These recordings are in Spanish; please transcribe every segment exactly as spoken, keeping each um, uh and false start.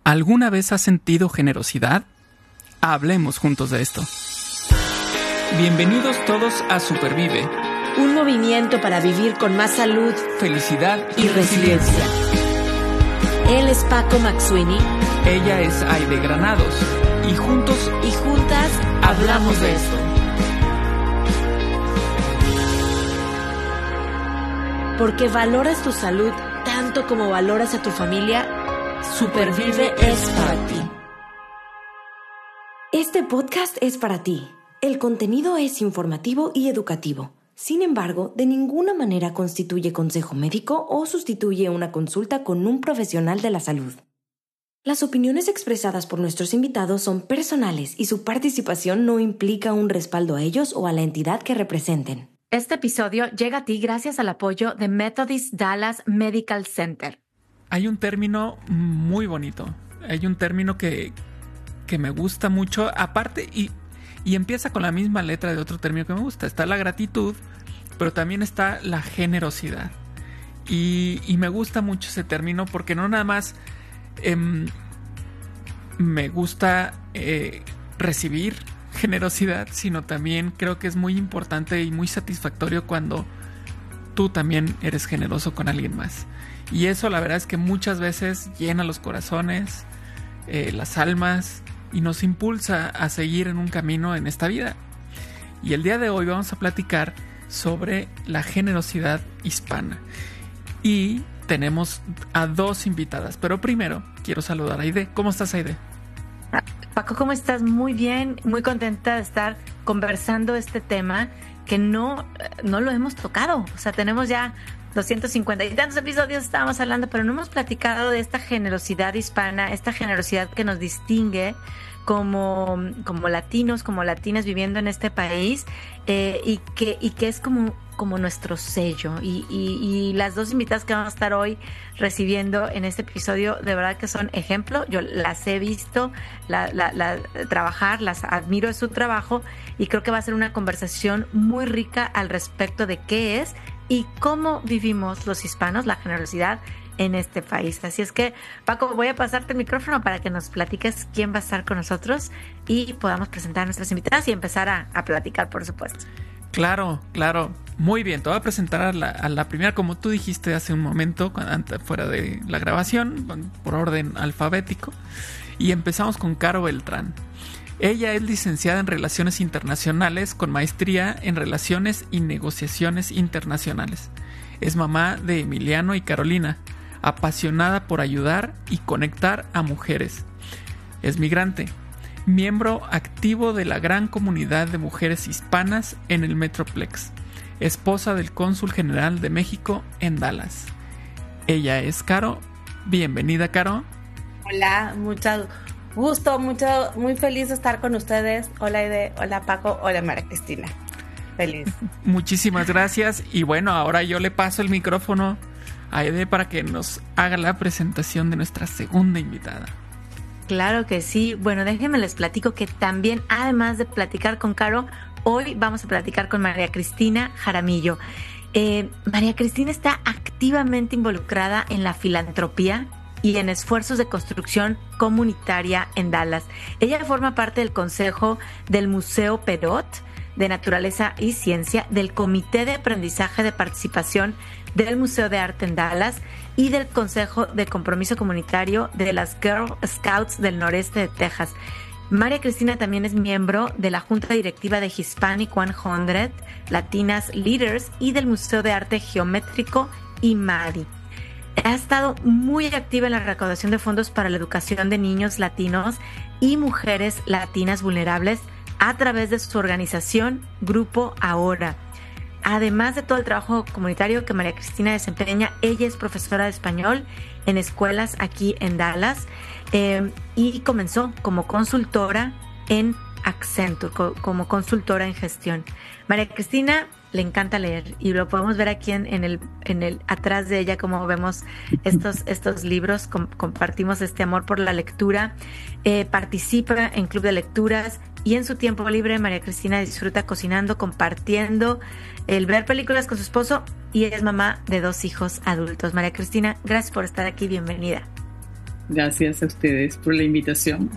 ¿Alguna vez has sentido generosidad? Hablemos juntos de esto. Bienvenidos todos a Supervive, un movimiento para vivir con más salud, felicidad y, y resiliencia. Él es Paco Maxuini. Ella es Aide Granados. Y juntos y juntas hablamos de esto. Porque valoras tu salud tanto como valoras a tu familia, Supervive es para ti. Este podcast es para ti. El contenido es informativo y educativo. Sin embargo, de ninguna manera constituye consejo médico o sustituye una consulta con un profesional de la salud. Las opiniones expresadas por nuestros invitados son personales y su participación no implica un respaldo a ellos o a la entidad que representen. Este episodio llega a ti gracias al apoyo de Methodist Dallas Medical Center. Hay un término muy bonito. Hay un término que, que me gusta mucho. Aparte, y, y empieza con la misma letra de otro término que me gusta. Está la gratitud, pero también está la generosidad. Y, y me gusta mucho ese término porque no nada más eh, me gusta eh, recibir generosidad, sino también creo que es muy importante y muy satisfactorio cuando tú también eres generoso con alguien más. Y eso la verdad es que muchas veces llena los corazones, eh, las almas y nos impulsa a seguir en un camino en esta vida. Y el día de hoy vamos a platicar sobre la generosidad hispana. Y tenemos a dos invitadas, pero primero quiero saludar a Aide. ¿Cómo estás, Aide? Paco, ¿cómo estás? Muy bien, muy contenta de estar conversando este tema que no, no lo hemos tocado. O sea, tenemos ya doscientos cincuenta y tantos episodios estábamos hablando, pero no hemos platicado de esta generosidad hispana, esta generosidad que nos distingue como, como latinos, como latinas viviendo en este país, eh, y que y que es como, como nuestro sello. Y, y, y las dos invitadas que vamos a estar hoy recibiendo en este episodio, de verdad que son ejemplo. Yo las he visto la, la, la, trabajar, las admiro de su trabajo y creo que va a ser una conversación muy rica al respecto de qué es y cómo vivimos los hispanos la generosidad en este país. Así es que, Paco, voy a pasarte el micrófono para que nos platiques quién va a estar con nosotros y podamos presentar a nuestras invitadas y empezar a, a platicar, por supuesto. Claro, claro. Muy bien, te voy a presentar a la, a la primera, como tú dijiste hace un momento, cuando, fuera de la grabación, por orden alfabético. Y empezamos con Caro Beltrán. Ella es licenciada en Relaciones Internacionales con maestría en Relaciones y Negociaciones Internacionales. Es mamá de Emiliano y Carolina, apasionada por ayudar y conectar a mujeres. Es migrante, miembro activo de la gran comunidad de mujeres hispanas en el Metroplex, esposa del cónsul general de México en Dallas. Ella es Caro. Bienvenida, Caro. Hola, mucho gusto, mucho, muy feliz de estar con ustedes. Hola, Aide, hola, Paco, hola, María Cristina. Feliz. Muchísimas gracias. Y bueno, ahora yo le paso el micrófono a Aide para que nos haga la presentación de nuestra segunda invitada. Claro que sí. Bueno, déjenme les platico que también, además de platicar con Caro, hoy vamos a platicar con María Cristina Jaramillo. Eh, María Cristina está activamente involucrada en la filantropía y en esfuerzos de construcción comunitaria en Dallas. Ella forma parte del consejo del Museo Perot de Naturaleza y Ciencia, del Comité de Aprendizaje de Participación del Museo de Arte en Dallas y del Consejo de Compromiso Comunitario de las Girl Scouts del Noreste de Texas. María Cristina también es miembro de la Junta Directiva de Hispanic cien, Latinas Leaders y del Museo de Arte Geométrico I M A D I. Ha estado muy activa en la recaudación de fondos para la educación de niños latinos y mujeres latinas vulnerables a través de su organización Grupo Ahora. Además de todo el trabajo comunitario que María Cristina desempeña, ella es profesora de español en escuelas aquí en Dallas, eh, y comenzó como consultora en Accenture, co- como consultora en gestión. María Cristina le encanta leer y lo podemos ver aquí en, en el en el atrás de ella, como vemos estos estos libros. Com, compartimos este amor por la lectura. Eh, participa en club de lecturas y en su tiempo libre María Cristina disfruta cocinando, compartiendo, el ver películas con su esposo, y es mamá de dos hijos adultos. María Cristina, gracias por estar aquí, bienvenida. Gracias a ustedes por la invitación.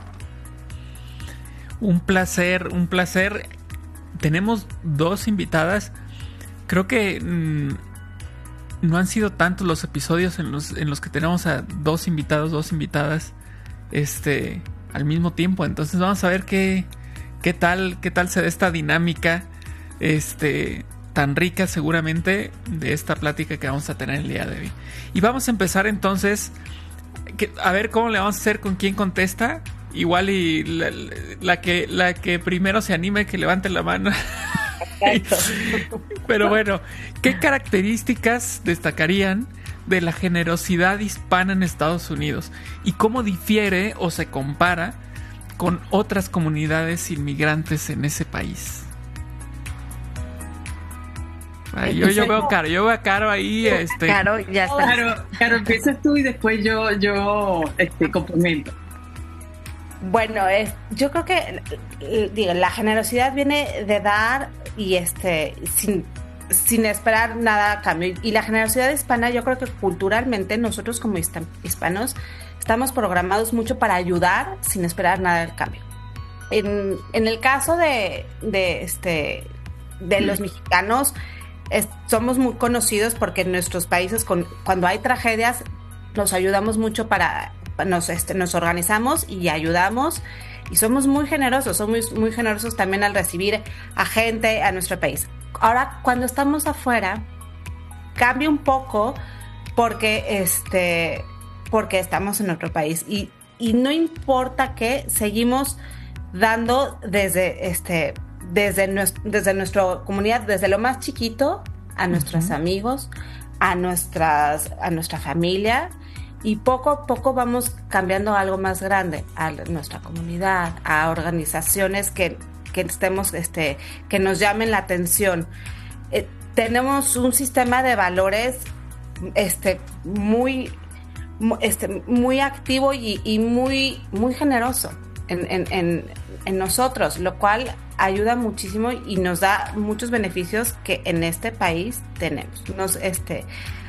Un placer, un placer. Tenemos dos invitadas. Creo que mmm, no han sido tantos los episodios en los, en los que tenemos a dos invitados, dos invitadas, este, al mismo tiempo. Entonces vamos a ver qué, qué tal, qué tal se da esta dinámica, este, tan rica seguramente, de esta plática que vamos a tener el día de hoy. Y vamos a empezar entonces, que, a ver cómo le vamos a hacer, con quién contesta. Igual y la, la que la que primero se anime, que levante la mano. Pero bueno, ¿qué características destacarían de la generosidad hispana en Estados Unidos? ¿Y cómo difiere o se compara con otras comunidades inmigrantes en ese país? Ay, yo, yo veo a Caro, yo veo a Caro ahí. Este... Caro, ya está. Caro, Caro, empiezas tú y después yo, yo este, complemento. Bueno, es, yo creo que digo, la generosidad viene de dar y este sin, sin esperar nada a cambio. Y la generosidad hispana, yo creo que culturalmente nosotros como hispanos estamos programados mucho para ayudar sin esperar nada al cambio. En, en el caso de, de, este, de los mexicanos, es, somos muy conocidos porque en nuestros países con, cuando hay tragedias nos ayudamos mucho para... Nos, este, nos organizamos y ayudamos y somos muy generosos, somos muy, muy generosos también al recibir a gente a nuestro país. Ahora, cuando estamos afuera, cambia un poco porque, este, porque estamos en otro país y, y no importa que seguimos dando desde, este, desde, nuestro, desde nuestra comunidad, desde lo más chiquito a nuestros uh-huh. amigos, a, nuestras, a nuestra familia. Y poco a poco vamos cambiando a algo más grande, a nuestra comunidad, a organizaciones que, que estemos, este, que nos llamen la atención. Eh, tenemos un sistema de valores, este, muy, este, muy activo y, y muy, muy generoso en, en, en, en nosotros, lo cual ayuda muchísimo y nos da muchos beneficios que en este país tenemos. Nos, este,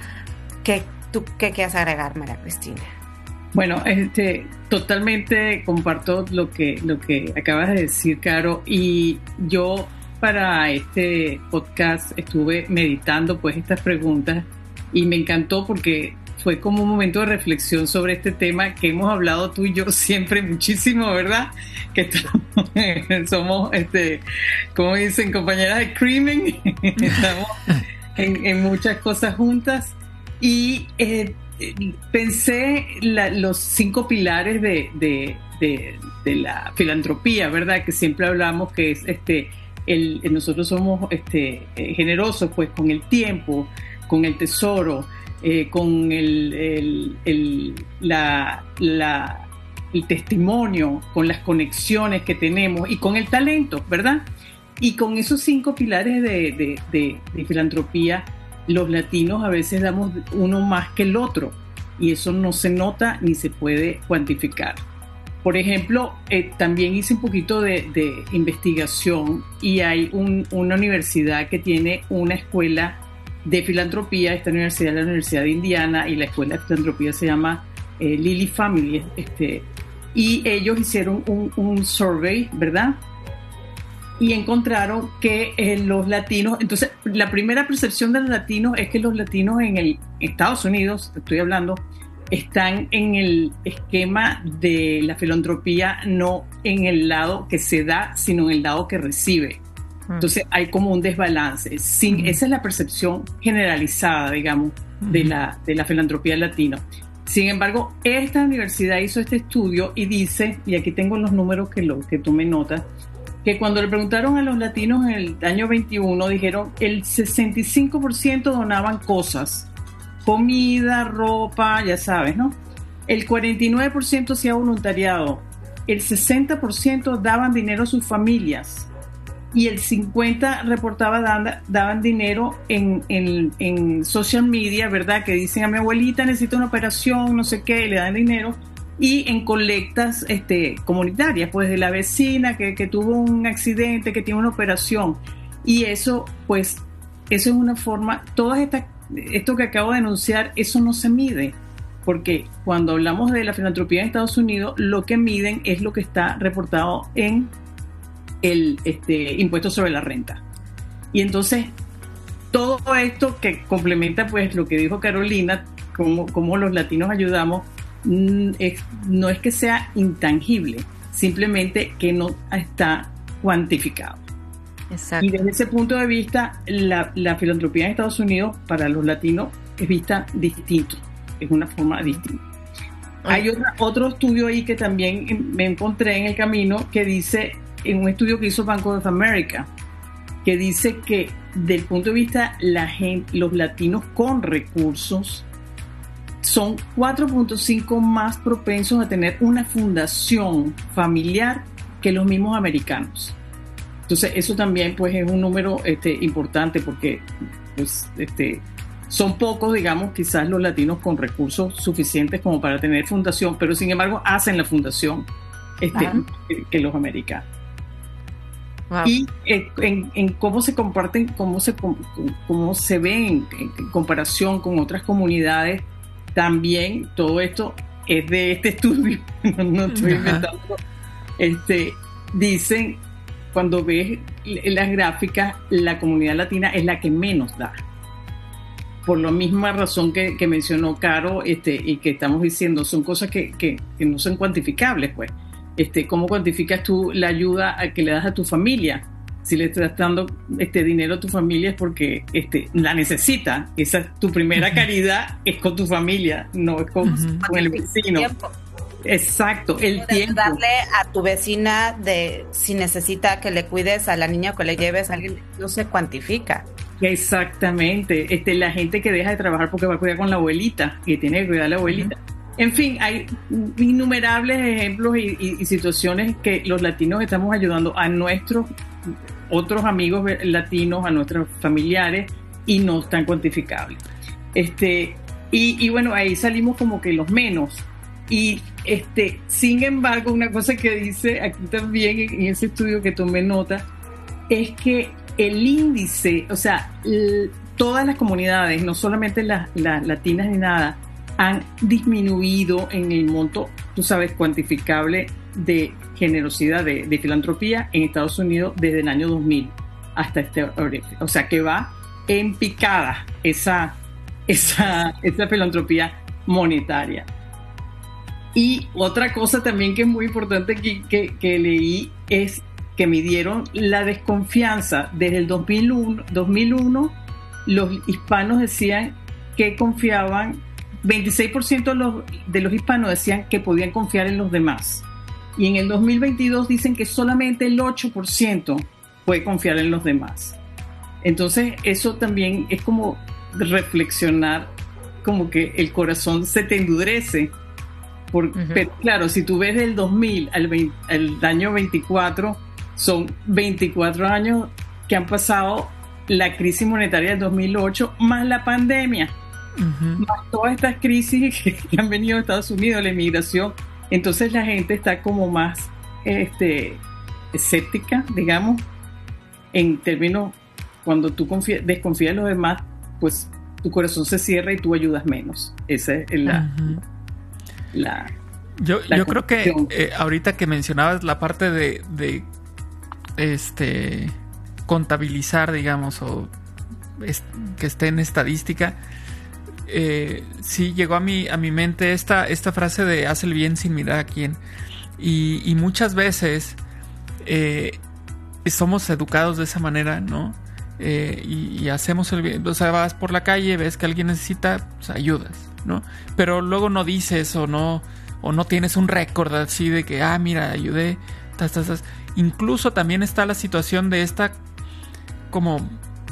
que ¿Tú qué quieres agregar, María Cristina? Bueno, este, totalmente comparto lo que, lo que acabas de decir, Caro, y yo para este podcast estuve meditando pues estas preguntas y me encantó porque fue como un momento de reflexión sobre este tema que hemos hablado tú y yo siempre muchísimo, ¿verdad? Que estamos, somos, este, como dicen, compañeras de crimen, estamos en, en muchas cosas juntas. Y eh, pensé la, los cinco pilares de, de, de, de la filantropía, ¿verdad? Que siempre hablamos que es este, el, nosotros somos este, eh, generosos pues con el tiempo, con el tesoro, eh, con el, el, el, la, la, el testimonio, con las conexiones que tenemos y con el talento, ¿verdad? Y con esos cinco pilares de, de, de, de filantropía, los latinos a veces damos uno más que el otro y eso no se nota ni se puede cuantificar. Por ejemplo, eh, también hice un poquito de, de investigación y hay un, una universidad que tiene una escuela de filantropía. Esta universidad es la Universidad de Indiana y la escuela de filantropía se llama eh, Lilly Family, este, y ellos hicieron un, un survey, ¿verdad? Y encontraron que eh, los latinos, entonces la primera percepción de los latinos es que los latinos en el Estados Unidos, estoy hablando, están en el esquema de la filantropía, no en el lado que se da, sino en el lado que recibe. Entonces hay como un desbalance. Sin, uh-huh. Esa es la percepción generalizada, digamos, uh-huh. de la, de la filantropía latina. Sin embargo, esta universidad hizo este estudio y dice, y aquí tengo los números que, lo, que tú me notas, que cuando le preguntaron a los latinos en el año veintiuno, dijeron el sesenta y cinco por ciento donaban cosas, comida, ropa, ya sabes, ¿no? El cuarenta y nueve por ciento hacía voluntariado, el sesenta por ciento daban dinero a sus familias y el cincuenta por ciento reportaba daban, daban dinero en, en, en social media, ¿verdad? Que dicen a mi abuelita necesita una operación, no sé qué, y le dan dinero. Y en colectas este, comunitarias, pues de la vecina que, que tuvo un accidente, que tiene una operación. Y eso, pues, eso es una forma, todas estas, esto que acabo de denunciar, eso no se mide. porque cuando hablamos de la filantropía en Estados Unidos, lo que miden es lo que está reportado en el este, impuesto sobre la renta. Y entonces, todo esto que complementa pues lo que dijo Carolina, cómo, cómo los latinos ayudamos, es, no es que sea intangible, simplemente que no está cuantificado. Exacto. Y desde ese punto de vista, la, la filantropía en Estados Unidos para los latinos es vista distinto, es una forma distinta. Hay otra, otro estudio ahí que también me encontré en el camino que dice, en un estudio que hizo Bank of America, que dice que del punto de vista la gente, los latinos con recursos son cuatro punto cinco más propensos a tener una fundación familiar que los mismos americanos. Entonces eso también pues es un número este, importante porque pues, este, son pocos, digamos, quizás los latinos con recursos suficientes como para tener fundación, pero sin embargo hacen la fundación este, que, que los americanos. Wow. Y eh, en, en cómo se comparten, cómo se, cómo se ven en, en comparación con otras comunidades, también todo esto es de este estudio, no, no estoy inventando. Este, dicen, cuando ves las gráficas, la comunidad latina es la que menos da. Por la misma razón que, que mencionó Caro, este, y que estamos diciendo, son cosas que, que, que no son cuantificables, pues. Este, ¿cómo cuantificas tú la ayuda que le das a tu familia? Si le estás dando este dinero a tu familia es porque este, la necesita. Esa es tu primera caridad, es con tu familia, no es con, uh-huh. con el vecino. Tiempo. Exacto, el tiempo. Darle a tu vecina de si necesita que le cuides a la niña o que le lleves a alguien, no se cuantifica. Exactamente, este, la gente que deja de trabajar porque va a cuidar con la abuelita, que tiene que cuidar a la abuelita. Uh-huh. En fin, hay innumerables ejemplos y, y, y situaciones que los latinos estamos ayudando a nuestros otros amigos latinos, a nuestros familiares, y no están cuantificables. Este, y, y bueno, ahí salimos como que los menos. Y este, sin embargo, una cosa que dice aquí también en ese estudio que tomé nota, es que el índice, o sea, l- todas las comunidades, no solamente las, las latinas ni nada, han disminuido en el monto, tú sabes, cuantificable de generosidad, de, de filantropía en Estados Unidos desde el año dos mil hasta este, o sea que va en picada esa, esa, esa filantropía monetaria. Y otra cosa también que es muy importante que, que, que leí es que midieron la desconfianza. Desde el dos mil uno, dos mil uno los hispanos decían que confiaban, veintiséis por ciento de los, de los hispanos decían que podían confiar en los demás. Y en el dos mil veintidós dicen que solamente el ocho por ciento puede confiar en los demás. Entonces eso también es como reflexionar, como que el corazón se te endurece. Porque, uh-huh. Pero claro, si tú ves del dos mil al, veinte, al año veinticuatro, son veinticuatro años que han pasado la crisis monetaria del dos mil ocho más la pandemia. Uh-huh. Más todas estas crisis que, que han venido a Estados Unidos, la inmigración. Entonces la gente está como más este, escéptica, digamos, en términos, cuando tú confía, desconfías en los demás, pues tu corazón se cierra y tú ayudas menos. Esa es la... Uh-huh. la yo la yo creo que eh, ahorita que mencionabas la parte de, de este contabilizar, digamos, o es, que esté en estadística, Eh, sí llegó a mi, a mi mente esta, esta frase de haz el bien sin mirar a quién. Y, y muchas veces eh, somos educados de esa manera, ¿no? Eh, y, y hacemos el bien. O sea, vas por la calle, ves que alguien necesita, pues ayudas, ¿no? Pero luego no dices o no, o no tienes un récord así de que, ah, mira, ayudé. Tas, tas, tas. Incluso también está la situación de esta como...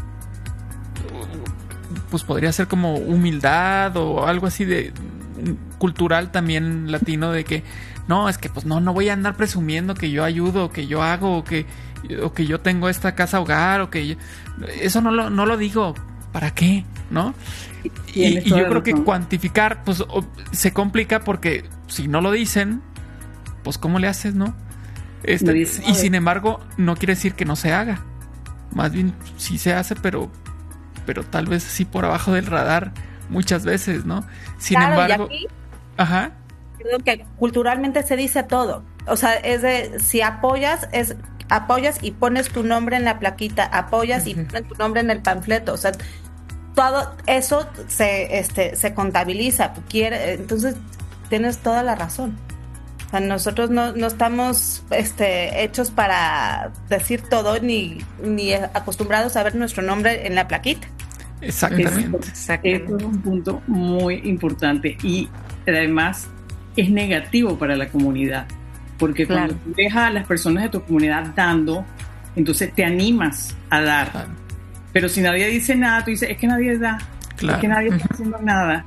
pues podría ser como humildad o algo así de cultural también latino, de que no, es que pues no, no voy a andar presumiendo que yo ayudo, o que yo hago, o que, o que yo tengo esta casa hogar, o que yo, eso no lo, no lo digo, ¿para qué? ¿No? Y, y yo creo que cuantificar pues o, se complica porque si no lo dicen, pues ¿cómo le haces, no? Este, y sin embargo, no quiere decir que no se haga. Más bien sí se hace, pero pero tal vez sí por abajo del radar muchas veces, ¿no? Sin claro, embargo, y aquí Ajá. Que culturalmente se dice todo. O sea, es de, si apoyas, es apoyas y pones tu nombre en la plaquita, apoyas uh-huh. y pones tu nombre en el panfleto. O sea, todo eso se, este, se contabiliza. Quiere, entonces, tienes toda la razón. O sea, nosotros no, no estamos este, hechos para decir todo ni, ni acostumbrados a ver nuestro nombre en la plaquita. Exactamente. Eso, Exactamente. Eso es un punto muy importante y además es negativo para la comunidad, porque claro. cuando tú dejas a las personas de tu comunidad dando, entonces te animas a dar. Claro. Pero si nadie dice nada, tú dices, es que nadie da, claro. es que nadie está haciendo nada.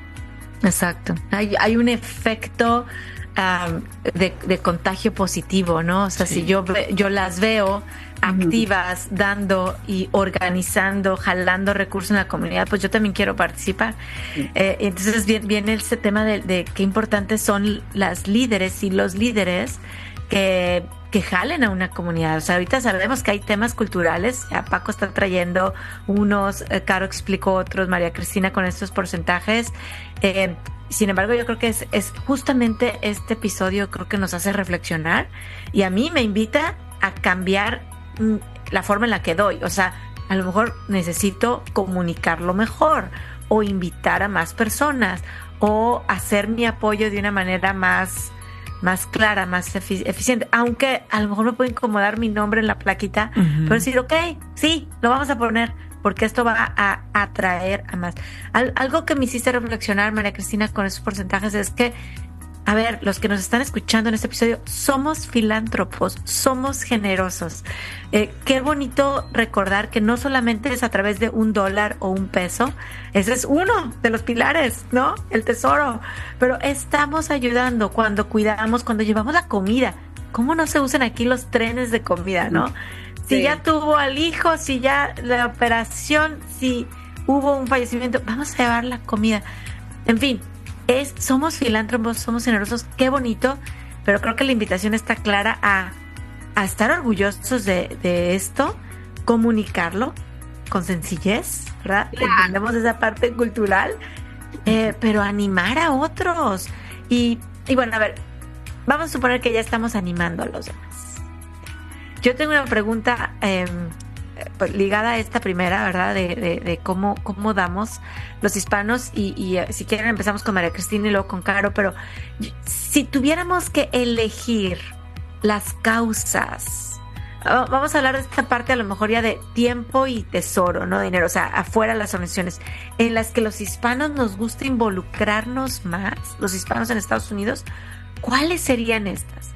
Exacto. Hay, hay un efecto um, de, de contagio positivo, ¿no? O sea, sí. si yo, yo las veo activas, uh-huh. dando y organizando, jalando recursos en la comunidad, pues yo también quiero participar. Sí. Eh, entonces viene, viene ese tema de, de qué importantes son las líderes y los líderes que, que jalen a una comunidad. O sea, ahorita sabemos que hay temas culturales, ya Paco está trayendo unos, eh, Caro explicó otros, María Cristina con estos porcentajes. Eh, sin embargo, yo creo que es, es justamente este episodio creo que nos hace reflexionar y a mí me invita a cambiar la forma en la que doy. O sea, a lo mejor necesito comunicarlo mejor o invitar a más personas o hacer mi apoyo de una manera más, más clara, más efic- eficiente, aunque a lo mejor me puede incomodar mi nombre en la plaquita, uh-huh. pero decir, ok, sí, lo vamos a poner porque esto va a atraer a más. Al, algo que me hiciste reflexionar, María Cristina, con esos porcentajes es que a ver, los que nos están escuchando en este episodio, somos filántropos, somos generosos. Eh, qué bonito recordar que no solamente es a través de un dólar o un peso, ese es uno de los pilares, ¿no? El tesoro. Pero estamos ayudando cuando cuidamos, cuando llevamos la comida. ¿Cómo no se usan aquí los trenes de comida, no? Si sí. ya tuvo al hijo, si ya la operación, si hubo un fallecimiento, vamos a llevar la comida. En fin. Es, somos filántropos, somos generosos, qué bonito, pero creo que la invitación está clara a, a estar orgullosos de, de esto, comunicarlo con sencillez, ¿verdad? Claro. Entendemos esa parte cultural, eh, pero animar a otros. Y, y bueno, a ver, vamos a suponer que ya estamos animando a los demás. Yo tengo una pregunta eh, pues, ligada a esta primera, ¿verdad? De, de, de cómo, cómo damos los hispanos y, y si quieren empezamos con María Cristina y luego con Caro, pero si tuviéramos que elegir las causas, vamos a hablar de esta parte a lo mejor ya de tiempo y tesoro, no dinero, o sea, afuera las organizaciones en las que los hispanos nos gusta involucrarnos más, los hispanos en Estados Unidos, ¿cuáles serían estas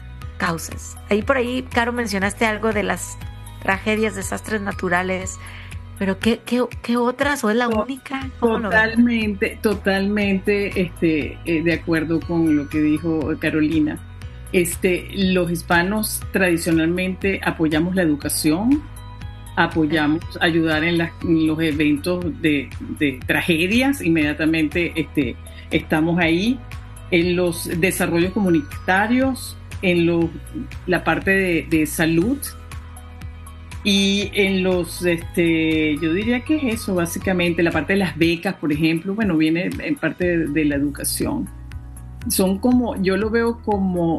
causas? Ahí por ahí, Caro, mencionaste algo de las tragedias, desastres naturales, pero ¿qué, qué, qué otras? ¿O es la única? Totalmente, totalmente este, eh, de acuerdo con lo que dijo Carolina. Este, los hispanos tradicionalmente apoyamos la educación, apoyamos ayudar en, las, en los eventos de, de tragedias, inmediatamente este, estamos ahí, en los desarrollos comunitarios, en lo, la parte de, de salud. Y en los, este, yo diría que es eso, básicamente, la parte de las becas, por ejemplo, bueno, viene en parte de, de la educación. Son como, yo lo veo como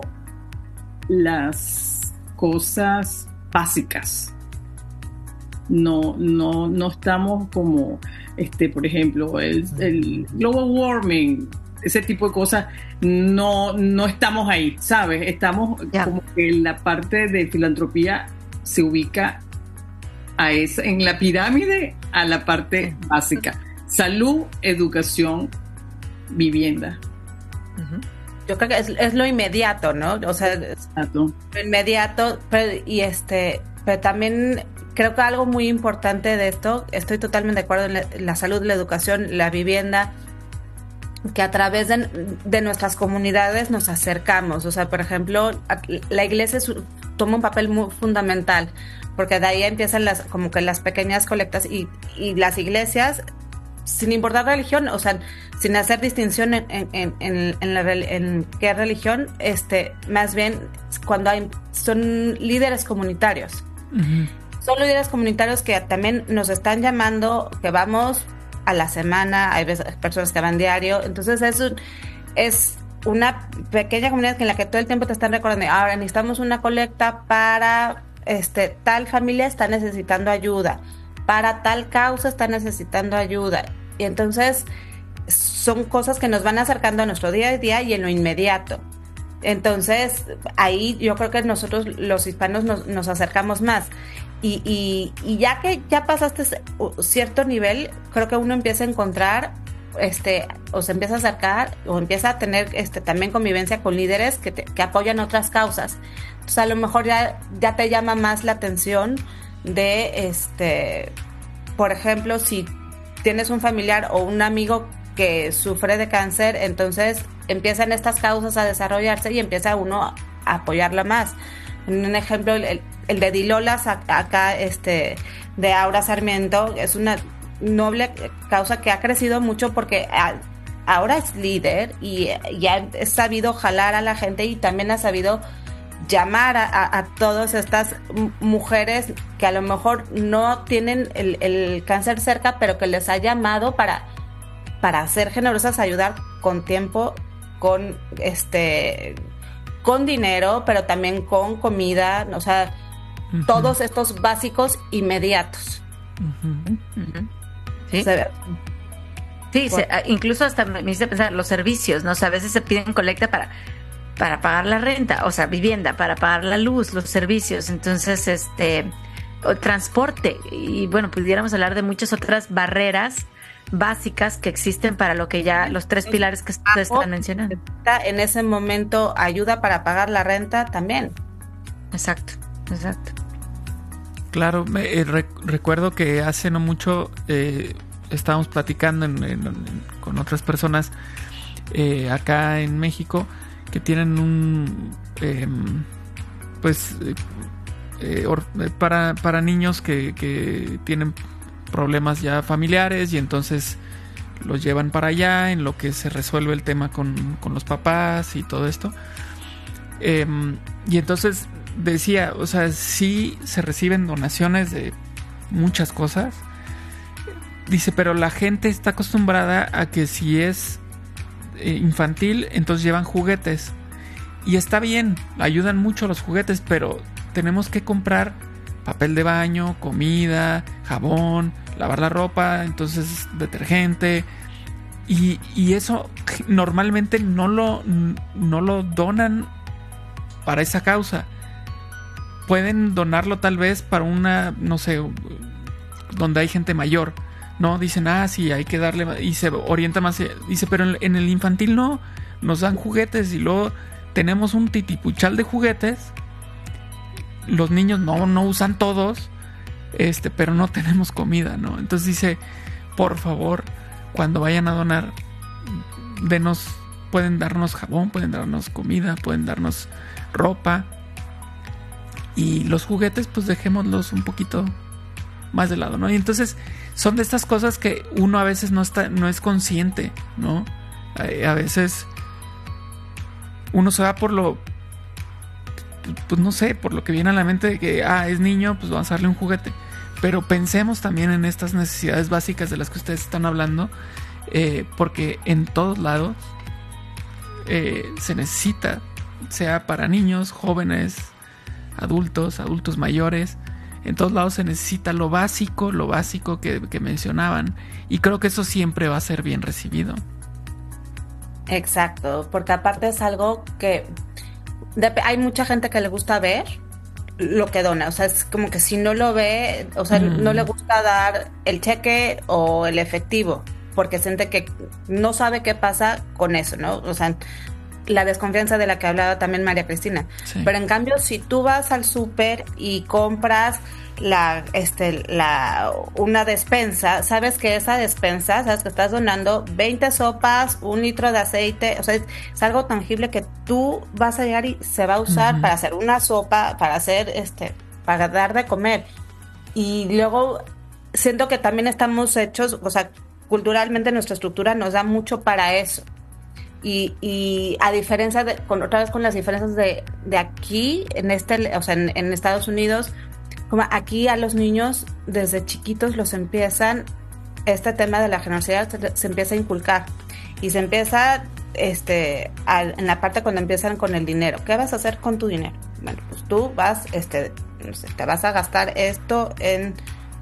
las cosas básicas. No, no, no estamos como, este, por ejemplo, el, el global warming, ese tipo de cosas, no, no estamos ahí, ¿sabes? Estamos yeah. como que la parte de filantropía se ubica a esa, en la pirámide a la parte básica. Salud, educación, vivienda. Uh-huh. Yo creo que es, es lo inmediato, ¿no? O sea, Exacto. lo inmediato, pero, y este, pero también creo que algo muy importante de esto, estoy totalmente de acuerdo en la, la salud, la educación, la vivienda, que a través de, de nuestras comunidades nos acercamos. O sea, por ejemplo, la iglesia es, toma un papel muy fundamental, porque de ahí empiezan las como que las pequeñas colectas y, y las iglesias, sin importar religión, o sea, sin hacer distinción en, en, en, en, la, en qué religión, este, más bien cuando hay, son líderes comunitarios. Uh-huh. Son líderes comunitarios que también nos están llamando, que vamos a la semana, hay veces, personas que van diario, entonces eso, es una pequeña comunidad en la que todo el tiempo te están recordando, ahora necesitamos una colecta para este tal familia está necesitando ayuda, para tal causa está necesitando ayuda. Y entonces son cosas que nos van acercando a nuestro día a día y en lo inmediato. Entonces ahí yo creo que nosotros los hispanos nos, nos acercamos más. Y, y, y ya que ya pasaste cierto nivel, creo que uno empieza a encontrar, este, o se empieza a acercar, o empieza a tener este, también convivencia con líderes que, te, que apoyan otras causas. Entonces a lo mejor ya, ya te llama más la atención de, este, por ejemplo, si tienes un familiar o un amigo que sufre de cáncer, entonces empiezan estas causas a desarrollarse y empieza uno a apoyarla más. Un ejemplo, el, el de Dilolas acá, este, de Aura Sarmiento, es una noble causa que ha crecido mucho porque a, ahora es líder y ya ha sabido jalar a la gente y también ha sabido llamar a, a, a todas estas mujeres que a lo mejor no tienen el, el cáncer cerca, pero que les ha llamado para, para ser generosas, ayudar con tiempo, con este... con dinero, pero también con comida, o sea, uh-huh. todos estos básicos inmediatos. Uh-huh. Uh-huh. Sí, se, sí se, incluso hasta me hice pensar los servicios, ¿no? O sea, a veces se piden colecta para, para pagar la renta, o sea, vivienda, para pagar la luz, los servicios, entonces, este, o transporte, y bueno, pudiéramos hablar de muchas otras barreras básicas que existen para lo que ya los tres pilares que ustedes están mencionando. En ese momento ayuda para pagar la renta también. Exacto, exacto. Claro, me, eh, rec- recuerdo que hace no mucho eh, estábamos platicando en, en, en, con otras personas eh, acá en México que tienen un eh, pues eh, or, para, para niños que, que tienen problemas ya familiares y entonces los llevan para allá en lo que se resuelve el tema con, con los papás y todo esto. Eh, y entonces decía, o sea, sí se reciben donaciones de muchas cosas. Dice, pero la gente está acostumbrada a que si es eh, infantil, entonces llevan juguetes. Y está bien, ayudan mucho los juguetes, pero tenemos que comprar papel de baño, comida, jabón, lavar la ropa, entonces detergente. Y, y eso normalmente no lo, no lo donan para esa causa. Pueden donarlo tal vez para una, no sé, donde hay gente mayor, ¿no? Dicen, ah, sí, hay que darle, y se orienta más. Dice, pero en, en el infantil no, nos dan juguetes y luego tenemos un titipuchal de juguetes. Los niños no, no usan todos, este, pero no tenemos comida, ¿no? Entonces dice, por favor, cuando vayan a donar, denos, pueden darnos jabón, pueden darnos comida, pueden darnos ropa. Y los juguetes, pues dejémoslos un poquito más de lado, ¿no? Y entonces son de estas cosas que uno a veces no está, no es consciente, ¿no? A, a veces uno se va por lo, pues no sé, por lo que viene a la mente de que, ah, es niño, pues vamos a darle un juguete. Pero pensemos también en estas necesidades básicas de las que ustedes están hablando, eh, porque en todos lados eh, se necesita, sea para niños, jóvenes, adultos, adultos mayores, en todos lados se necesita lo básico, lo básico que, que mencionaban, y creo que eso siempre va a ser bien recibido. Exacto, porque aparte es algo que de, hay mucha gente que le gusta ver lo que dona, o sea, es como que si no lo ve, o sea, mm. no le gusta dar el cheque o el efectivo, porque siente que no sabe qué pasa con eso, ¿no? O sea, la desconfianza de la que hablaba también María Cristina. Sí. Pero en cambio, si tú vas al súper y compras la, este, la, una despensa, sabes que esa despensa, sabes que estás donando veinte sopas, un litro de aceite, o sea, es, es algo tangible que tú vas a llegar y se va a usar uh-huh. para hacer una sopa, para hacer, este, para dar de comer. Y luego siento que también estamos hechos, o sea, culturalmente nuestra estructura nos da mucho para eso. Y, y a diferencia de, con, otra vez con las diferencias de, de aquí, en este, o sea, en, en Estados Unidos, como aquí a los niños desde chiquitos los empiezan, este tema de la generosidad se, se empieza a inculcar y se empieza este, al, en la parte cuando empiezan con el dinero. ¿Qué vas a hacer con tu dinero? Bueno, pues tú vas, este, no sé, te vas a gastar esto en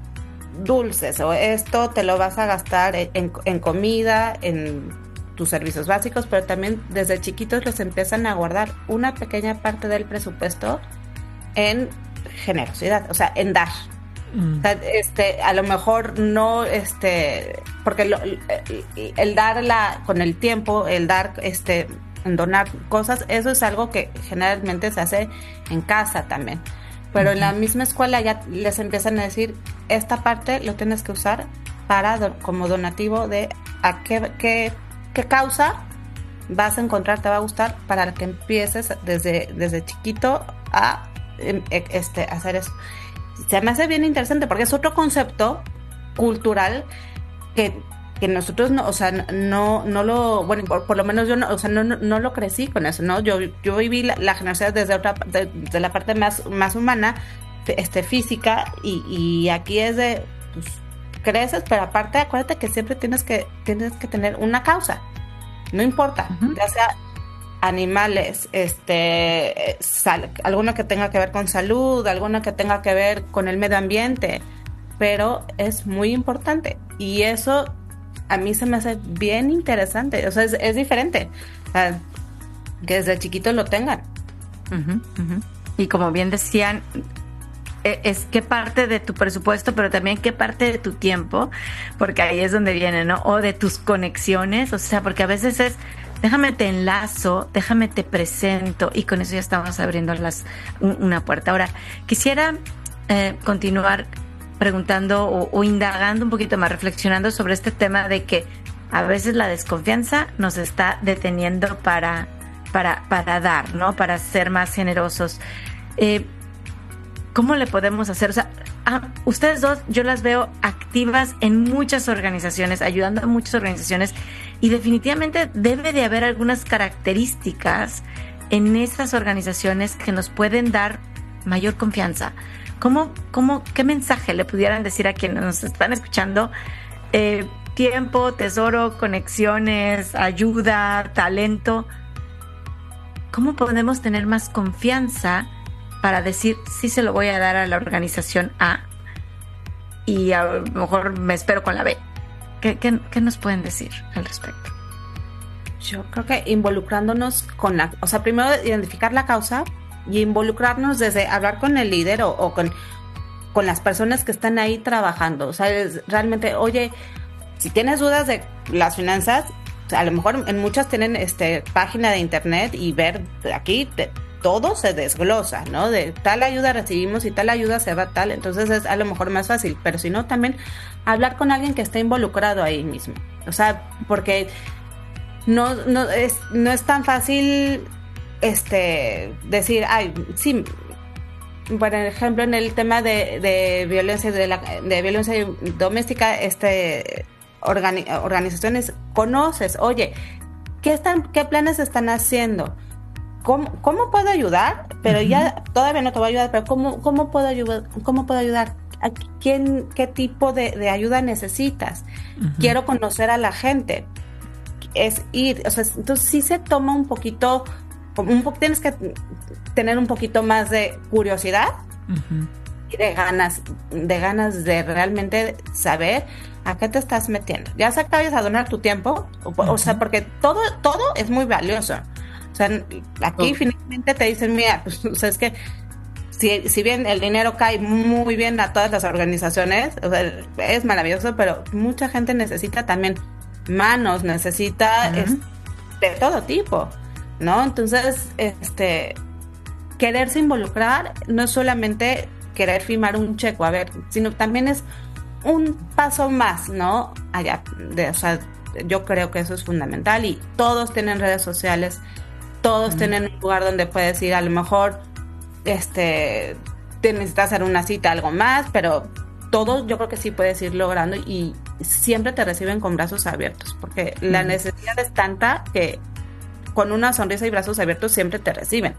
dulces o esto te lo vas a gastar en, en, en comida, en tus servicios básicos, pero también desde chiquitos les empiezan a guardar una pequeña parte del presupuesto en generosidad, o sea, en dar. Mm. O sea, este, a lo mejor no, este, porque lo, el, el dar la, con el tiempo, el dar, este, en donar cosas, eso es algo que generalmente se hace en casa también. Pero uh-huh. en la misma escuela ya les empiezan a decir, esta parte lo tienes que usar para do, como donativo de a qué, qué, qué causa vas a encontrar, te va a gustar, para que empieces desde, desde chiquito a este, hacer eso. Se me hace bien interesante porque es otro concepto cultural que, que nosotros no, o sea, no, no lo, bueno, por, por lo menos yo no, o sea, no, no, no lo crecí con eso, ¿no? Yo, yo viví la, la generosidad desde otra, de, de la parte más, más humana, este, física, y, y aquí es de, pues, creces, pero aparte acuérdate que siempre tienes que, tienes que tener una causa, no importa, uh-huh. ya sea animales, este, sal, alguna que tenga que ver con salud, alguna que tenga que ver con el medio ambiente, pero es muy importante, y eso a mí se me hace bien interesante, o sea, es, es diferente, o sea, que desde chiquitos lo tengan. Uh-huh, uh-huh. Y como bien decían, es qué parte de tu presupuesto, pero también qué parte de tu tiempo, porque ahí es donde viene, ¿no? O de tus conexiones, o sea, porque a veces es, déjame te enlazo, déjame te presento, y con eso ya estamos abriendo las, una puerta. Ahora, quisiera eh, continuar preguntando o, o indagando un poquito más, reflexionando sobre este tema de que a veces la desconfianza nos está deteniendo para, para, para dar, ¿no? Para ser más generosos. Eh, ¿Cómo le podemos hacer? O sea, a ustedes dos, yo las veo activas en muchas organizaciones, ayudando a muchas organizaciones, y definitivamente debe de haber algunas características en esas organizaciones que nos pueden dar mayor confianza. ¿Cómo, cómo, qué mensaje le pudieran decir a quienes nos están escuchando? Eh, tiempo, tesoro, conexiones, ayuda, talento. ¿Cómo podemos tener más confianza para decir, sí se lo voy a dar a la organización A y a lo mejor me espero con la B? ¿Qué, qué, qué nos pueden decir al respecto? Yo creo que involucrándonos con la, o sea, primero identificar la causa y involucrarnos desde hablar con el líder o, o con, con las personas que están ahí trabajando. O sea, es realmente, oye, si tienes dudas de las finanzas, o sea, a lo mejor en muchas tienen este página de internet y ver aquí te, todo se desglosa, ¿no? De tal ayuda recibimos y tal ayuda se va tal, entonces es a lo mejor más fácil, pero si no, también hablar con alguien que esté involucrado ahí mismo, o sea, porque no, no, es, no es tan fácil este decir, ay, sí, por ejemplo, en el tema de, de violencia de, la, de violencia doméstica, este organi- organizaciones conoces, oye, ¿qué están, qué planes están haciendo? ¿Cómo, ¿Cómo puedo ayudar? Pero uh-huh. ya todavía no te voy a ayudar, pero ¿cómo, cómo puedo ayudar? ¿Cómo puedo ayudar? ¿A quién, qué tipo de, de ayuda necesitas? Uh-huh. Quiero conocer a la gente. Es ir, o sea, entonces sí se toma un poquito, un po- tienes que tener un poquito más de curiosidad uh-huh. y de ganas, de ganas de realmente saber a qué te estás metiendo. Ya sea que vayas a donar tu tiempo, o, uh-huh. o sea, porque todo, todo es muy valioso. O sea, aquí oh. finalmente te dicen, mira, pues, o sea, es que si, si bien el dinero cae muy bien a todas las organizaciones, o sea, es maravilloso, pero mucha gente necesita también manos, necesita uh-huh. es, de todo tipo, ¿no? Entonces, este, quererse involucrar no es solamente querer firmar un cheque, a ver, sino también es un paso más, ¿no? Allá, de, o sea, yo creo que eso es fundamental, y todos tienen redes sociales. Todos mm. tienen un lugar donde puedes ir, a lo mejor este, te necesitas hacer una cita, algo más, pero todo yo creo que sí puedes ir logrando, y siempre te reciben con brazos abiertos, porque mm. la necesidad es tanta que con una sonrisa y brazos abiertos siempre te reciben.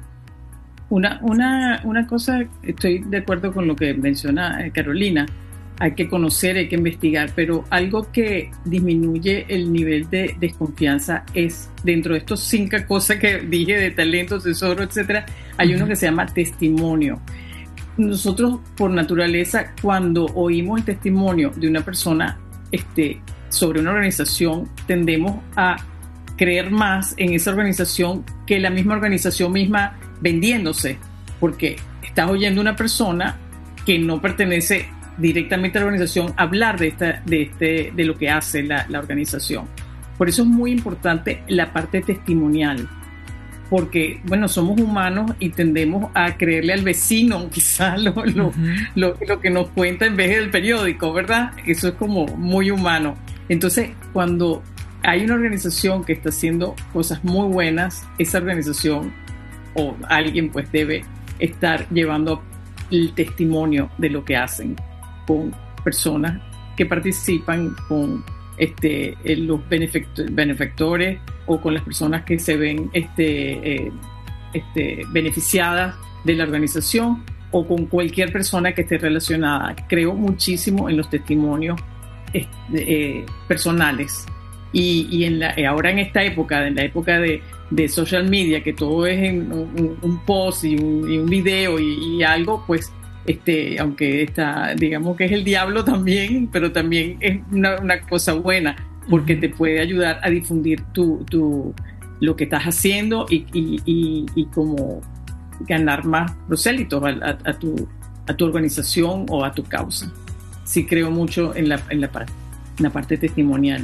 Una, una, una cosa, estoy de acuerdo con lo que menciona Carolina, hay que conocer, hay que investigar, pero algo que disminuye el nivel de desconfianza es, dentro de estos cinco cosas que dije de talento, tesoro, etcétera, hay uh-huh. uno que se llama testimonio. Nosotros, por naturaleza, cuando oímos el testimonio de una persona este, sobre una organización, tendemos a creer más en esa organización que la misma organización misma vendiéndose, porque estás oyendo a una persona que no pertenece directamente a la organización hablar de, esta, de, este, de lo que hace la, la organización. Por eso es muy importante la parte testimonial, porque, bueno, somos humanos y tendemos a creerle al vecino quizás lo, lo, uh-huh. lo, lo que nos cuenta en vez del periódico, ¿verdad? Eso es como muy humano. Entonces, cuando hay una organización que está haciendo cosas muy buenas, esa organización o alguien pues debe estar llevando el testimonio de lo que hacen con personas que participan, con este, los benefect- benefactores o con las personas que se ven este, eh, este, beneficiadas de la organización o con cualquier persona que esté relacionada. Creo muchísimo en los testimonios eh, eh, personales y, y en la, ahora en esta época, en la época de, de social media, que todo es en un, un post y un, y un video y, y algo, pues Este, aunque está, digamos que es el diablo también, pero también es una, una cosa buena, porque te puede ayudar a difundir tu, tu, lo que estás haciendo y, y, y, y como ganar más prosélitos a, a, a, tu, a tu organización o a tu causa. Sí creo mucho en la, en la, parte, en la parte testimonial.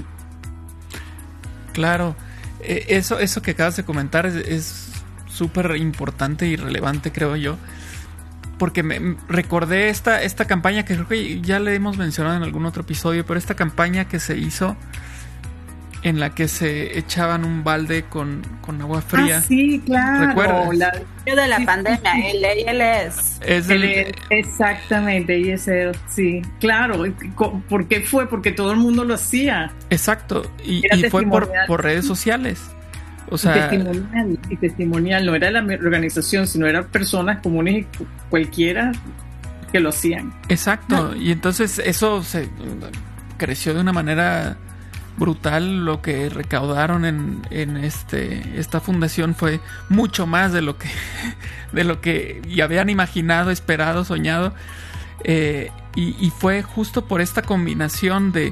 Claro, eso, eso que acabas de comentar es súper importante y relevante, creo yo. Porque me recordé esta, esta campaña que creo que ya le hemos mencionado en algún otro episodio, pero esta campaña que se hizo en la que se echaban un balde con, con agua fría. Ah, sí, claro. ¿Recuerdas? La de la sí, pandemia, sí, sí. el A L S. Es el, el, exactamente, I S L, sí. Claro, ¿por qué fue? Porque todo el mundo lo hacía. Exacto, y, y fue por, por redes sociales. O sea, y testimonial, y testimonial, no era la organización, sino eran personas comunes y cualquiera que lo hacían. Exacto, no. Y entonces eso se creció de una manera brutal. Lo que recaudaron en, en este esta fundación fue mucho más de lo que de lo que ya habían imaginado, esperado, soñado, eh, y, y fue justo por esta combinación de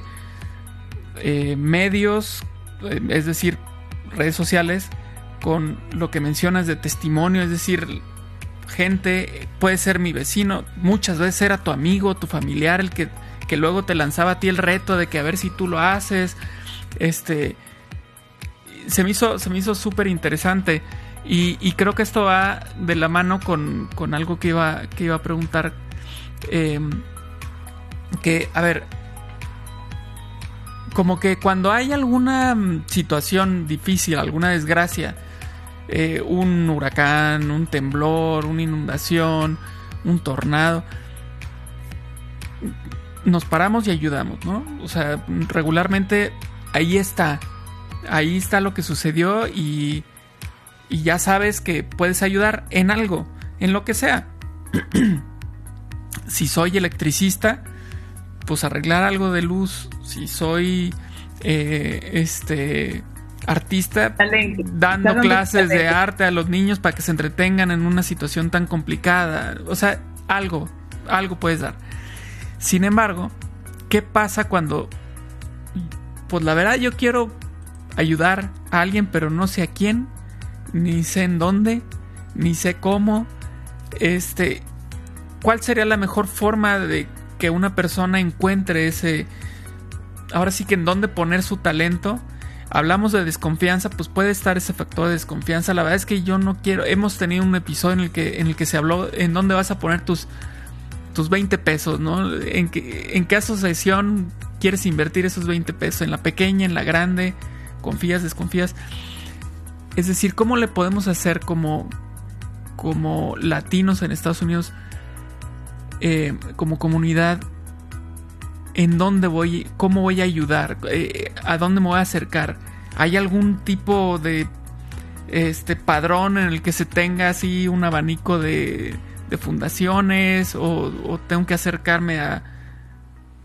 eh, medios, eh, es decir, redes sociales, con lo que mencionas de testimonio, es decir, gente, puede ser mi vecino, muchas veces era tu amigo, tu familiar, el que, que luego te lanzaba a ti el reto de que a ver si tú lo haces. Este se me hizo, se me hizo súper interesante, y, y creo que esto va de la mano con, con algo que iba, que iba a preguntar, eh, que, a ver, como que cuando hay alguna situación difícil, alguna desgracia, eh, un huracán, un temblor, una inundación, un tornado, nos paramos y ayudamos, ¿no? O sea, regularmente ahí está, ahí está lo que sucedió y, y ya sabes que puedes ayudar en algo, en lo que sea. Si soy electricista, pues arreglar algo de luz. Si soy eh, este artista, talento, dando Está clases de arte a los niños para que se entretengan en una situación tan complicada. O sea, algo, algo puedes dar. Sin embargo, ¿qué pasa cuando, pues la verdad yo quiero ayudar a alguien, pero no sé a quién, ni sé en dónde, ni sé cómo? Este, ¿cuál sería la mejor forma de que una persona encuentre ese, ahora sí que en dónde poner su talento? Hablamos de desconfianza, pues puede estar ese factor de desconfianza. La verdad es que yo no quiero, hemos tenido un episodio en el que, en el que se habló en dónde vas a poner tus, tus veinte pesos, ¿no? En qué, en qué asociación quieres invertir esos veinte pesos, en la pequeña, en la grande, confías, desconfías. Es decir, ¿cómo le podemos hacer como, como latinos en Estados Unidos, Eh, como comunidad, en dónde voy, cómo voy a ayudar, eh, a dónde me voy a acercar? ¿Hay algún tipo de este padrón en el que se tenga así un abanico de, de fundaciones, o, o tengo que acercarme a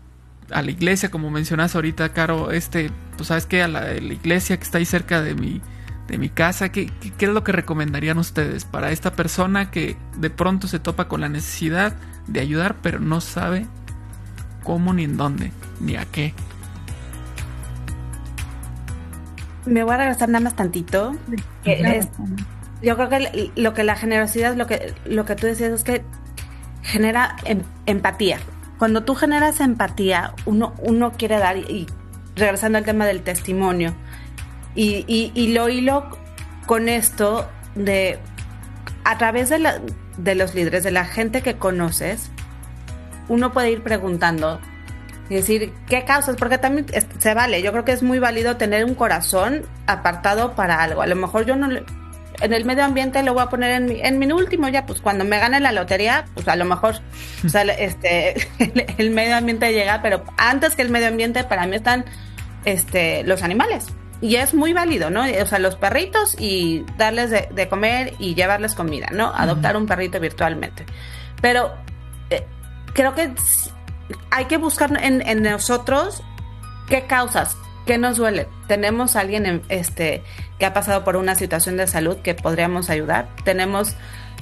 a la iglesia, como mencionas ahorita, Caro, este, pues sabes que a la, la iglesia que está ahí cerca de mi, de mi casa, ¿qué, qué, ¿qué es lo que recomendarían ustedes para esta persona que de pronto se topa con la necesidad de ayudar, pero no sabe cómo, ni en dónde, ni a qué? Me voy a regresar nada más tantito. Que es, yo creo que lo que la generosidad, lo que, lo que tú decías es que genera em, empatía. Cuando tú generas empatía, uno, uno quiere dar, y, y regresando al tema del testimonio, y, y, y lo hilo con esto de, a través de, la, de los líderes, de la gente que conoces, uno puede ir preguntando y decir, ¿qué causas? Porque también es, se vale, yo creo que es muy válido tener un corazón apartado para algo. A lo mejor yo no le, en el medio ambiente lo voy a poner en mi, en mi último ya, pues cuando me gane la lotería, pues a lo mejor o sea, este, el, el medio ambiente llega, pero antes que el medio ambiente para mí están este, los animales. Y es muy válido, ¿no? O sea, los perritos y darles de, de comer y llevarles comida, ¿no? Adoptar un perrito virtualmente. Pero eh, creo que hay que buscar en, en nosotros qué causas, qué nos duele. Tenemos a alguien en, este, que ha pasado por una situación de salud que podríamos ayudar. Tenemos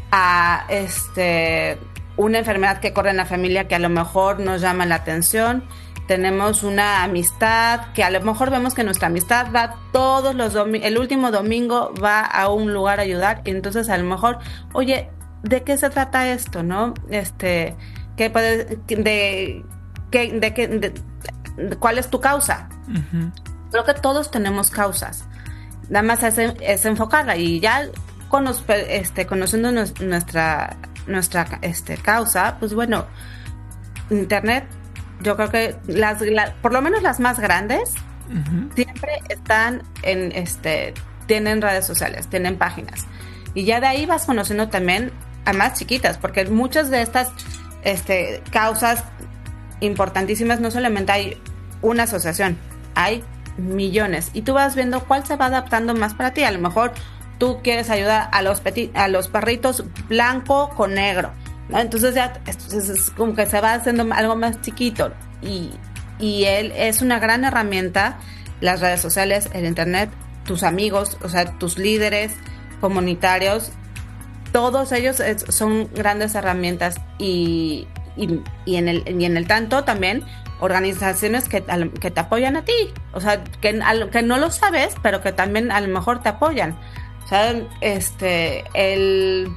a este, una enfermedad que corre en la familia que a lo mejor nos llama la atención. Tenemos una amistad que a lo mejor vemos que nuestra amistad va todos los domingos, el último domingo va a un lugar a ayudar. Y entonces a lo mejor, oye, ¿de qué se trata esto, no? Este... ¿Qué puede, de, qué, de, qué, de, de, ¿Cuál es tu causa? Uh-huh. Creo que todos tenemos causas. Nada más es, es enfocarla. Y ya con los, este, conociendo nuestra, nuestra este, causa, pues bueno, Internet, yo creo que las, la, por lo menos las más grandes, uh-huh, siempre están en, este, tienen redes sociales, tienen páginas. Y ya de ahí vas conociendo también a más chiquitas, porque muchas de estas Este, causas importantísimas, no solamente hay una asociación, hay millones, y tú vas viendo cuál se va adaptando más para ti. A lo mejor tú quieres ayudar a los petit, a los perritos blanco con negro, ¿no? Entonces ya entonces es como que se va haciendo algo más chiquito, y, y él es una gran herramienta, las redes sociales, el internet, tus amigos, o sea, tus líderes comunitarios. Todos ellos es, son grandes herramientas, y, y, y, en el, y en el tanto también organizaciones que, que te apoyan a ti, o sea, que, que no lo sabes, pero que también a lo mejor te apoyan. O sea, este, el,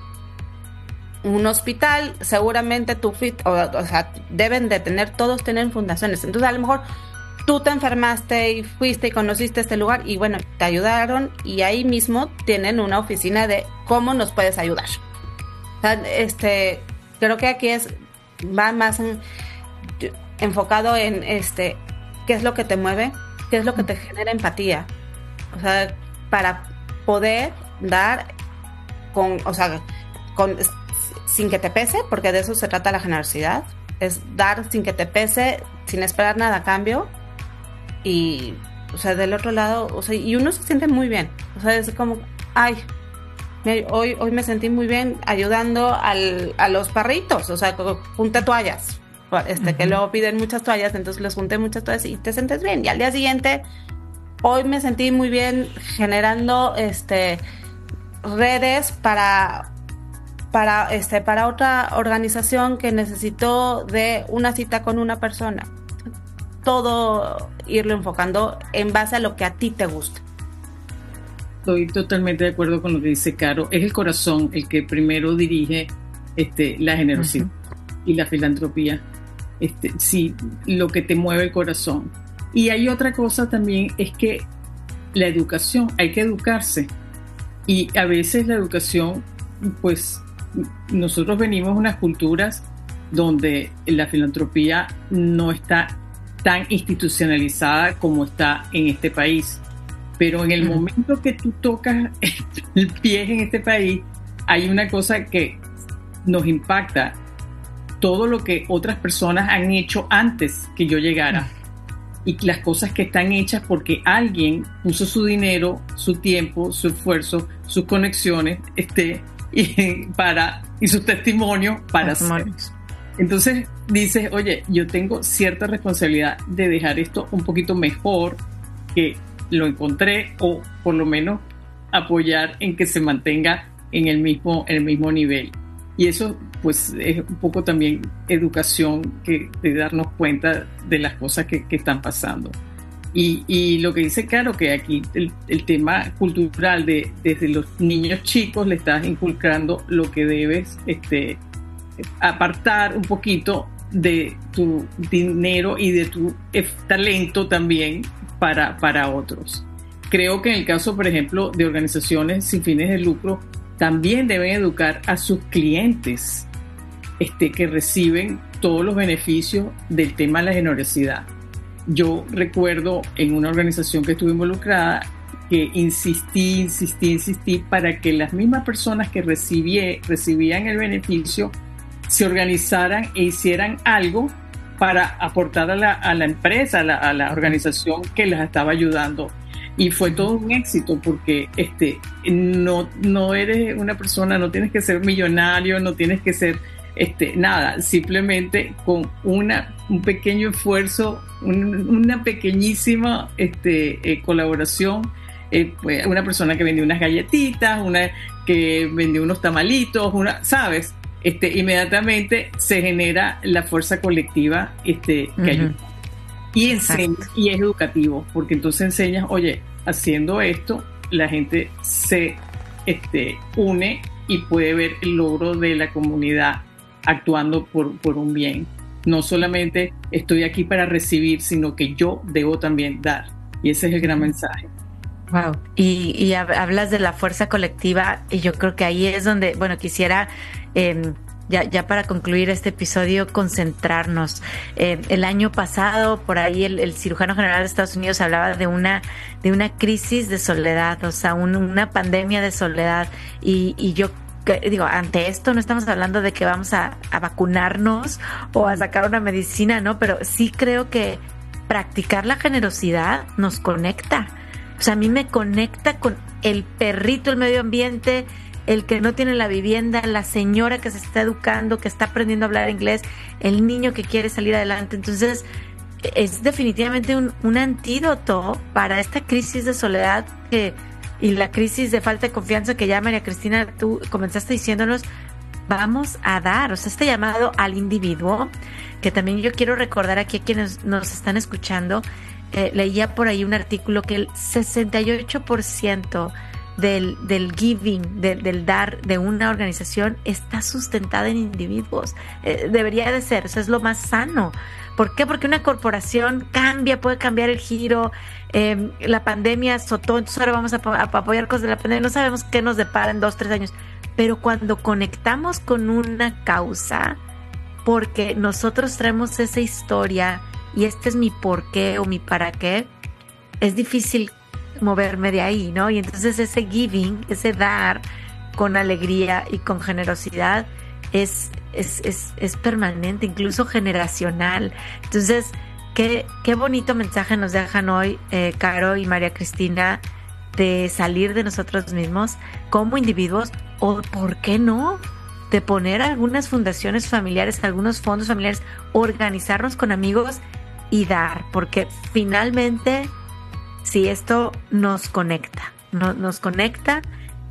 un hospital, seguramente tu fit, o, o sea, deben de tener, todos tienen fundaciones. Entonces a lo mejor tú te enfermaste y fuiste y conociste este lugar y bueno, te ayudaron, y ahí mismo tienen una oficina de cómo nos puedes ayudar. O sea, este, creo que aquí es, va más en, enfocado en este, qué es lo que te mueve, qué es lo que te genera empatía. O sea, para poder dar con, o sea, con, sin que te pese, porque de eso se trata la generosidad, es dar sin que te pese, sin esperar nada a cambio. Y, o sea, del otro lado, o sea, y uno se siente muy bien. O sea, es como, ay, hoy, hoy me sentí muy bien ayudando al, a los perritos. O sea, junté toallas, este, uh-huh, que luego piden muchas toallas, entonces les junté muchas toallas y te sientes bien. Y al día siguiente, hoy me sentí muy bien generando, este, redes para, para, este, para otra organización que necesitó de una cita con una persona. Todo irlo enfocando en base a lo que a ti te gusta. Estoy totalmente de acuerdo con lo que dice Caro. Es el corazón el que primero dirige este, la generosidad, uh-huh, y la filantropía. Este, sí, lo que te mueve el corazón. Y hay otra cosa también, es que la educación, hay que educarse. Y a veces la educación, pues nosotros venimos de unas culturas donde la filantropía no está tan institucionalizada como está en este país. Pero en el mm. momento que tú tocas el pie en este país, hay una cosa que nos impacta. Todo lo que otras personas han hecho antes que yo llegara. Mm. Y las cosas que están hechas porque alguien puso su dinero, su tiempo, su esfuerzo, sus conexiones, este, y, para, y su testimonio para hacer. Entonces dices, oye, yo tengo cierta responsabilidad de dejar esto un poquito mejor que lo encontré, o por lo menos apoyar en que se mantenga en el mismo, en el mismo nivel. Y eso pues es un poco también educación, que, de darnos cuenta de las cosas que, que están pasando. Y, y lo que dice Caro, que aquí el, el tema cultural de desde los niños chicos le estás inculcando lo que debes este, apartar un poquito de tu dinero y de tu talento también para, para otros. Creo que en el caso, por ejemplo, de organizaciones sin fines de lucro, también deben educar a sus clientes este, que reciben todos los beneficios del tema de la generosidad. Yo recuerdo en una organización que estuve involucrada que insistí, insistí, insistí para que las mismas personas que recibí, recibían el beneficio se organizaran e hicieran algo para aportar a la, a la empresa, a la, a la organización que las estaba ayudando. Y fue todo un éxito porque este, no, no eres una persona, no tienes que ser millonario, no tienes que ser este, nada, simplemente con una, un pequeño esfuerzo, un, una pequeñísima este, eh, colaboración. Eh, pues, una persona que vendió unas galletitas, una que vendió unos tamalitos, una, ¿sabes? Este, inmediatamente se genera la fuerza colectiva este, que uh-huh. ayuda. Y, enseña, y es educativo, porque entonces enseñas, oye, haciendo esto, la gente se este, une y puede ver el logro de la comunidad actuando por, por un bien. No solamente estoy aquí para recibir, sino que yo debo también dar. Y ese es el gran mensaje. Wow. Y, y hablas de la fuerza colectiva, y yo creo que ahí es donde, bueno, quisiera... Eh, Ya, ya para concluir este episodio, concentrarnos. Eh, el año pasado, por ahí, el, el cirujano general de Estados Unidos hablaba de una, de una crisis de soledad, o sea, un, una pandemia de soledad. Y, y yo digo, ante esto no estamos hablando de que vamos a, a vacunarnos o a sacar una medicina, ¿no? Pero sí creo que practicar la generosidad nos conecta. O sea, a mí me conecta con el perrito, el medio ambiente, el que no tiene la vivienda, la señora que se está educando, que está aprendiendo a hablar inglés, el niño que quiere salir adelante. Entonces, es definitivamente un, un antídoto para esta crisis de soledad que, y la crisis de falta de confianza que ya, María Cristina, tú comenzaste diciéndonos, vamos a dar. O sea, este llamado al individuo, que también yo quiero recordar aquí a quienes nos están escuchando, eh, leía por ahí un artículo que el sesenta y ocho por ciento Del, del giving, de, del dar de una organización está sustentada en individuos. Eh, debería de ser, eso es lo más sano. ¿Por qué? Porque una corporación cambia, puede cambiar el giro. Eh, la pandemia azotó, entonces ahora vamos a, a apoyar cosas de la pandemia. No sabemos qué nos depara en dos, tres años. Pero cuando conectamos con una causa, porque nosotros traemos esa historia y este es mi por qué o mi para qué, es difícil moverme de ahí, ¿no? Y entonces ese giving, ese dar con alegría y con generosidad es, es, es, es permanente, incluso generacional. Entonces, qué, qué bonito mensaje nos dejan hoy eh, Caro y María Cristina, de salir de nosotros mismos como individuos, o ¿por qué no? De poner algunas fundaciones familiares, algunos fondos familiares, organizarnos con amigos y dar, porque finalmente sí, esto nos conecta, no, nos conecta.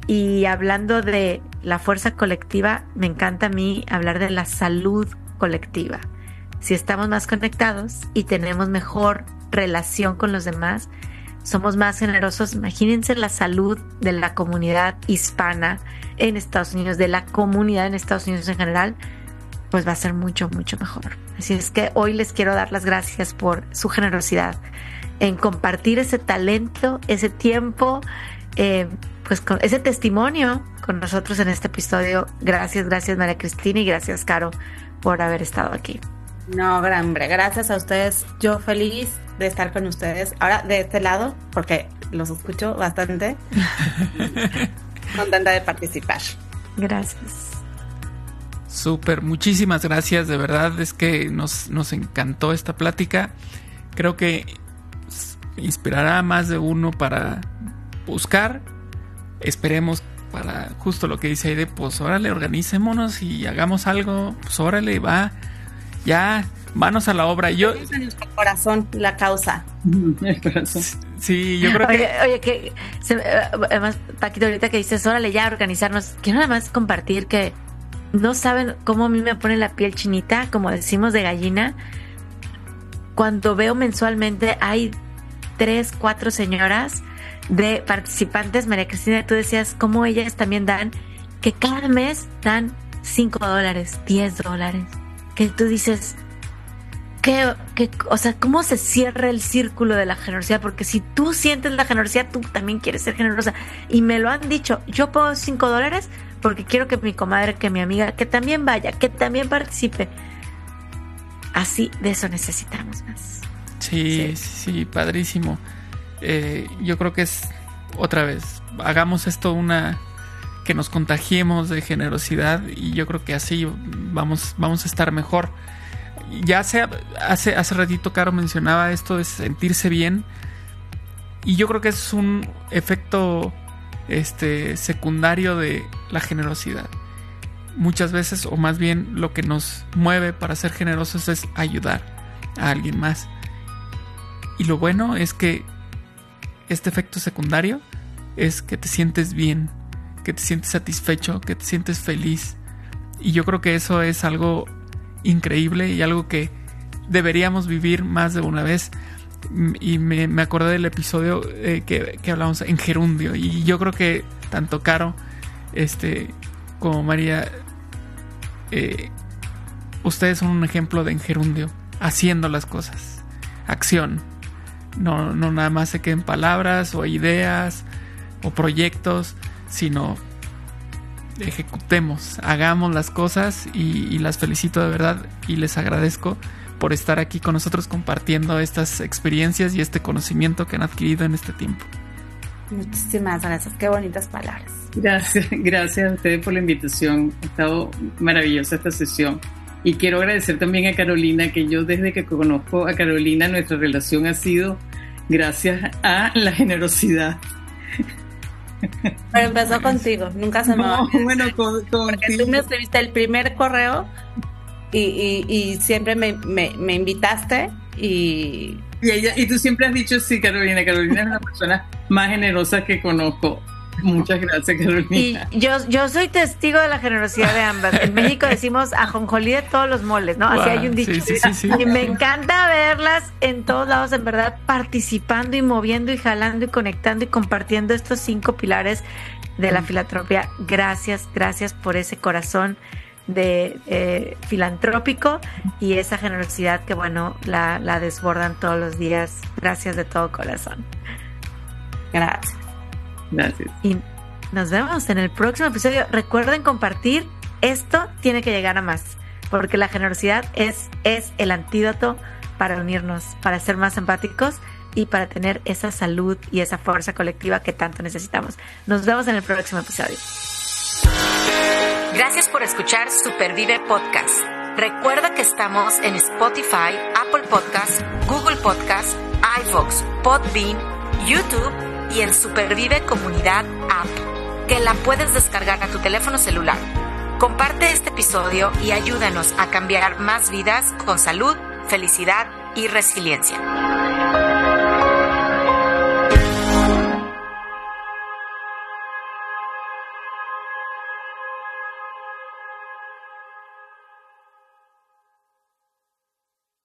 Y hablando de la fuerza colectiva, me encanta a mí hablar de la salud colectiva. Si estamos más conectados y tenemos mejor relación con los demás, somos más generosos. Imagínense la salud de la comunidad hispana en Estados Unidos, de la comunidad en Estados Unidos en general, pues va a ser mucho, mucho mejor. Así es que hoy les quiero dar las gracias por su generosidad en compartir ese talento, ese tiempo, eh, pues con ese testimonio con nosotros en este episodio. Gracias, gracias María Cristina, y gracias Caro por haber estado aquí. No, gran hombre, gracias a ustedes. Yo feliz de estar con ustedes ahora de este lado, porque los escucho bastante. Contenta de participar. Gracias. Súper, muchísimas gracias, de verdad es que nos, nos encantó esta plática. Creo que inspirará a más de uno para buscar. Esperemos para justo lo que dice Aide, pues órale, organicémonos y hagamos algo, pues órale, va. ya, manos a la obra. Yo, el corazón, la causa. El corazón. Sí, yo creo que... Oye, oye que se, además, Paquito, ahorita que dices, órale, ya organizarnos, quiero nada más compartir que no saben cómo a mí me pone la piel chinita, como decimos, de gallina, cuando veo mensualmente hay tres, cuatro señoras de participantes. María Cristina, tú decías cómo ellas también dan, que cada mes dan cinco dólares, diez dólares, que tú dices... Que, que, o sea, ¿cómo se cierra el círculo de la generosidad? Porque si tú sientes la generosidad, tú también quieres ser generosa. Y me lo han dicho, yo pongo cinco dólares porque quiero que mi comadre, que mi amiga, que también vaya, que también participe. Así, de eso necesitamos más. Sí, sí, sí, padrísimo. Eh, yo creo que es, otra vez, hagamos esto una... que nos contagiemos de generosidad y yo creo que así vamos, vamos a estar mejor. Ya hace, hace, hace ratito Caro mencionaba esto de sentirse bien y yo creo que es un efecto este, secundario de la generosidad. Muchas veces, o más bien lo que nos mueve para ser generosos es ayudar a alguien más. Y lo bueno es que este efecto secundario es que te sientes bien, que te sientes satisfecho, que te sientes feliz. Y yo creo que eso es algo increíble y algo que deberíamos vivir más de una vez. Y me, me acordé del episodio eh, que, que hablamos en gerundio, y yo creo que tanto Caro este, como María, eh, ustedes son un ejemplo de en gerundio, haciendo las cosas, acción, no, no nada más se queden palabras o ideas o proyectos, sino ejecutemos, hagamos las cosas. y, y las felicito de verdad y les agradezco por estar aquí con nosotros compartiendo estas experiencias y este conocimiento que han adquirido en este tiempo. Muchísimas gracias, qué bonitas palabras. Gracias, gracias a ustedes por la invitación. Ha estado maravillosa esta sesión. Y quiero agradecer también a Carolina, que yo desde que conozco a Carolina, nuestra relación ha sido gracias a la generosidad. Pero empezó contigo, nunca se me va. No, bueno, con, porque tú me escribiste el primer correo y, y, y siempre me, me, me invitaste y... Y, ella, y tú siempre has dicho, sí, Carolina, Carolina es la persona más generosa que conozco. Muchas gracias, Carolina. Y yo, yo soy testigo de la generosidad de ambas. En México decimos ajonjolí de todos los moles, ¿no? Así wow, hay un dicho. Sí, sí, sí, sí. Y me encanta verlas en todos lados, en verdad, participando y moviendo y jalando y conectando y compartiendo estos cinco pilares de la filantropía. Gracias, gracias por ese corazón de eh, filantrópico y esa generosidad que, bueno, la, la desbordan todos los días. Gracias de todo corazón. Gracias. Gracias. Y nos vemos en el próximo episodio. Recuerden compartir. Esto tiene que llegar a más, porque la generosidad es, es el antídoto para unirnos, para ser más empáticos y para tener esa salud y esa fuerza colectiva que tanto necesitamos. Nos vemos en el próximo episodio. Gracias por escuchar Supervive Podcast. Recuerda que estamos en Spotify, Apple Podcast, Google Podcast, iVoox, Podbean, YouTube y en Supervive Comunidad App, que la puedes descargar a tu teléfono celular. Comparte este episodio y ayúdanos a cambiar más vidas con salud, felicidad y resiliencia.